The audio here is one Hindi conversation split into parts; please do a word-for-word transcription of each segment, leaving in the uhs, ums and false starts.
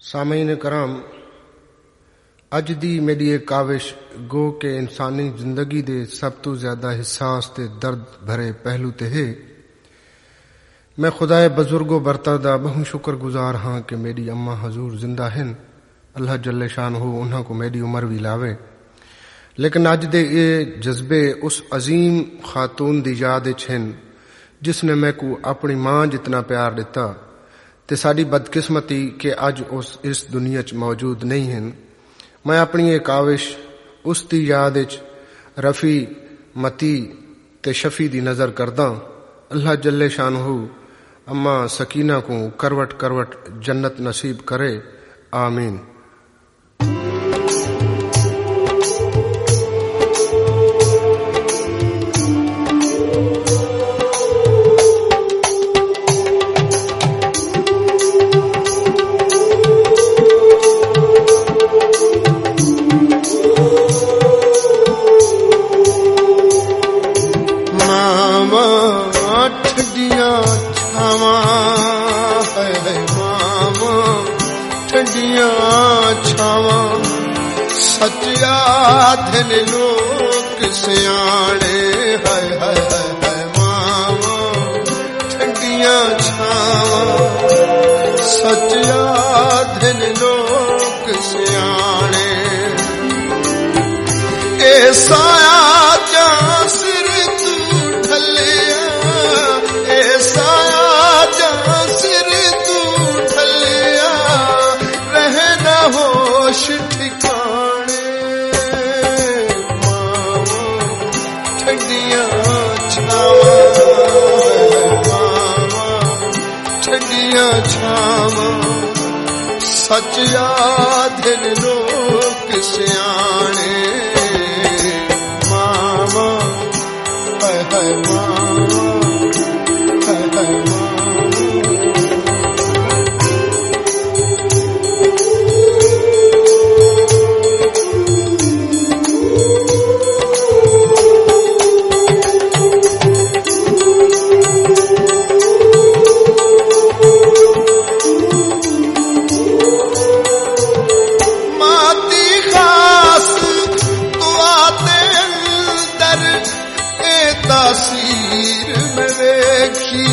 सामीन कराम, अज दी मेरी एक काविश गो के इंसानी जिंदगी दे सब तो ज्यादा हिसास ते दर्द भरे पहलू ते है। मैं खुदाए बुजुर्गो बरतर दा बहु शुक्र गुजार हाँ कि मेरी अम्मा हजूर जिंदा हैं। अल्लाह जल्ले शान हो उन्हां को मेरी उम्र भी लावे। लेकिन अज दे ये जज्बे उस अजीम खातून दी याद हैं जिसने मैं को अपनी मां जितना प्यार दिता ते साडी बदकिस्मती के अज उस इस दुनिया च मौजूद नहीं हैं। मैं अपनी ये काविश उस दी याद च रफी मती ते शफी दी नजर करदा। अल्लाह जल्ले शान हो अम्मा सकीना को करवट करवट जन्नत नसीब करे, आमीन। सचिया धन लोक सियाणे, हाय हाय हाय हाय मावा ठंडिया छावा। सचिया धन लोक सियाणे, ए साया जा सिर तू ढलिया, ए साया जा सिर तू ढलिया, रहे न होश ठिकाने। ठंडिया छावा ठंडिया छावा, सचिया धन लोक सियाणे। मामा हाय हाय मामा हाय हाय मामा। तासीर में देखी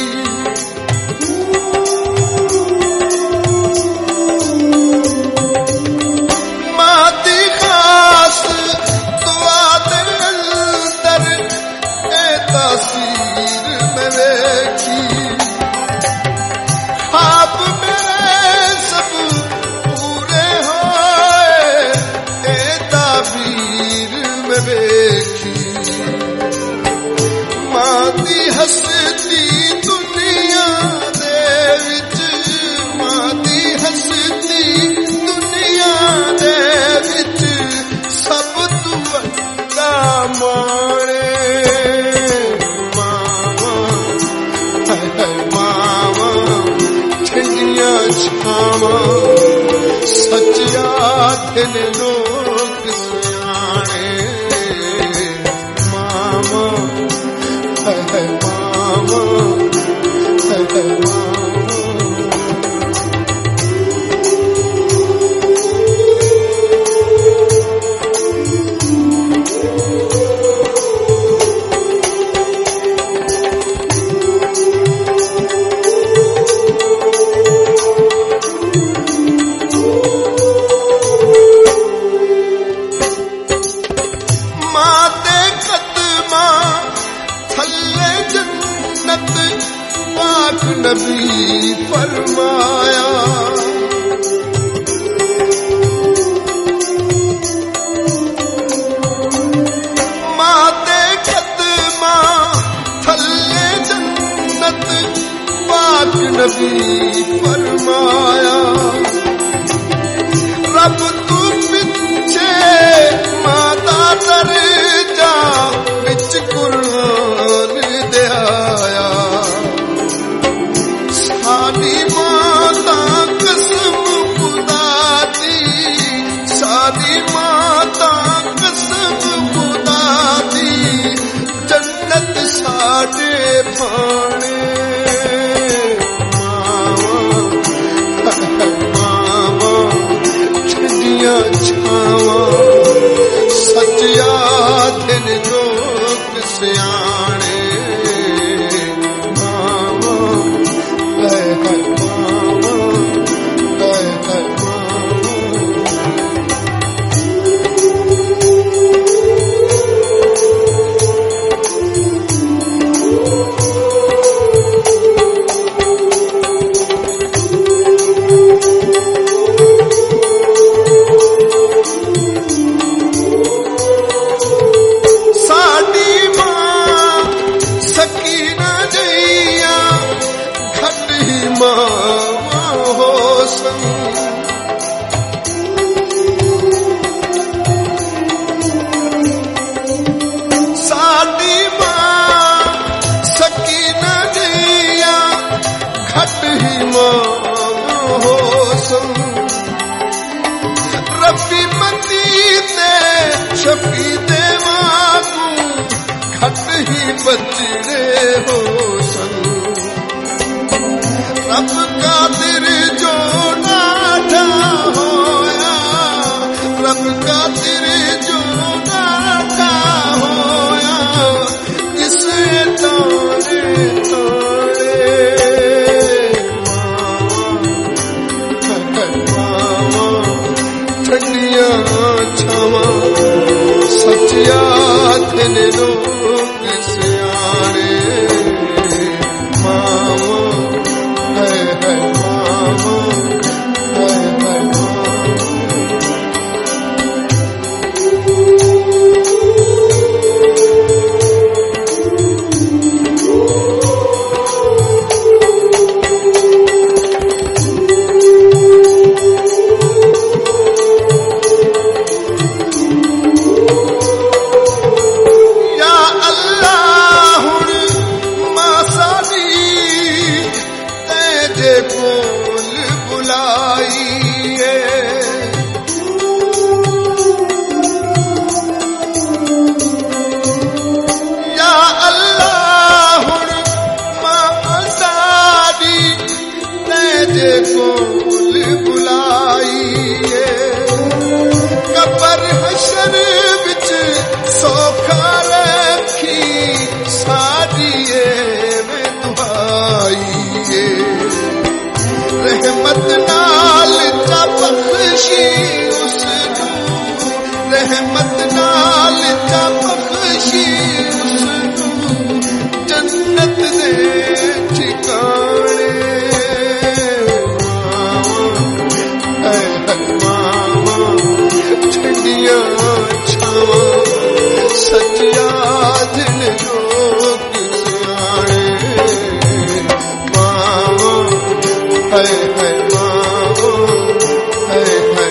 माती खास दुआ दे अंदर, ए तासीर में देखी। ख्वाब मेरे सब पूरे होए, ए ताबीर में देखी। माती हसती दुनिया दे विच, माती हसती दुनिया दे विच, सब तू वड्डा माणे। मावा हाय हाय मावा ठंडिया छावा, सचिया धन लोक सियाणे। मामा हाय हाय मामा हाय हाय मामा। माते कदमा थल्ले जन्नत पाक नबी फरमाया। माते कदमा थल्ले जन्नत पाक नबी फरमाया। रब तू पिछे माता दर जा विच कुरान दे आया। साडी माता कसम खुदा दी, साडी माता कसम खुदा दी, जन्नत साडे भाणे। मावा ठंडियां छावां सच आखन लोग सियाणे मावा है है मावा है है रफ़ी मती ते शफ़ी देवा तूं घट ही बचड़े हो सन रब कादिर जो नाठा होया रब कादिर जो नाठा होया जिसे तारे तारे ठंडियां छावां सच आखन लोग सियाणे मावा है है मावा है है रहमत नाल चा बख्शी उसनू रहमत नाल चा बख्शी उसनू जन्नत दे ठिकाने मावा है मावा ठंडियां छावां सच आखन लोग सियाणे मावा है है मावा है है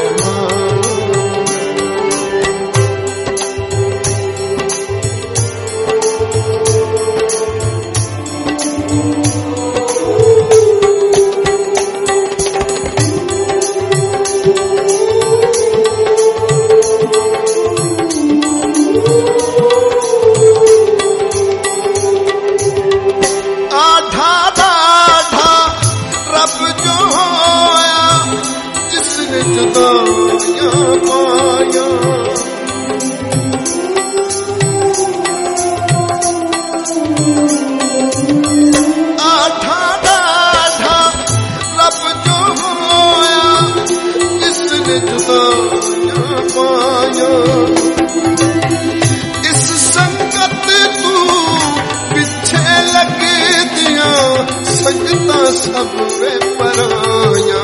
इस संगत तू पिछे लग दिया संगता सब पराया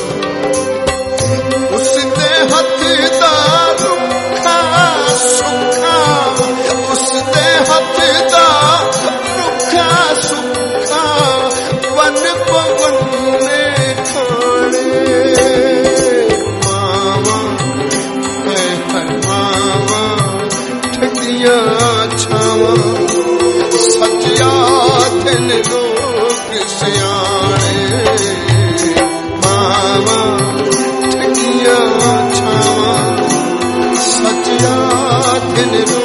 उसते हथ दा रुखा सुखा उसते हथ दा रुखा सुखा वन पवन ने खाने छावां सच आखन लोग सियाणे मावा ठंडियां छावां सच आखन